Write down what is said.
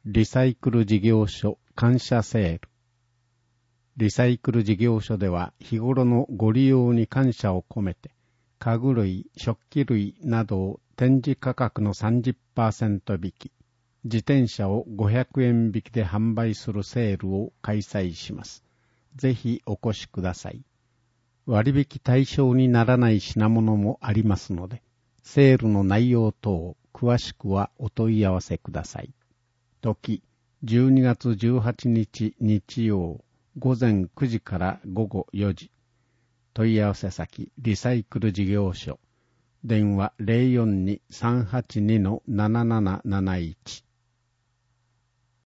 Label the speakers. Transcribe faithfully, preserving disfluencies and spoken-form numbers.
Speaker 1: リサイクル事業所感謝セール。リサイクル事業所では日頃のご利用に感謝を込めて、家具類、食器類などを展示価格の さんじゅっパーセント 引き、自転車をごひゃくえん引きで販売するセールを開催します。ぜひお越しください。割引対象にならない品物もありますので、セールの内容等詳しくはお問い合わせください。時、じゅうにがつじゅうはちにち日曜、午前くじから午後よじ。問い合わせ先、リサイクル事業所。電話 ゼロよんに さんはちに なななななななないち。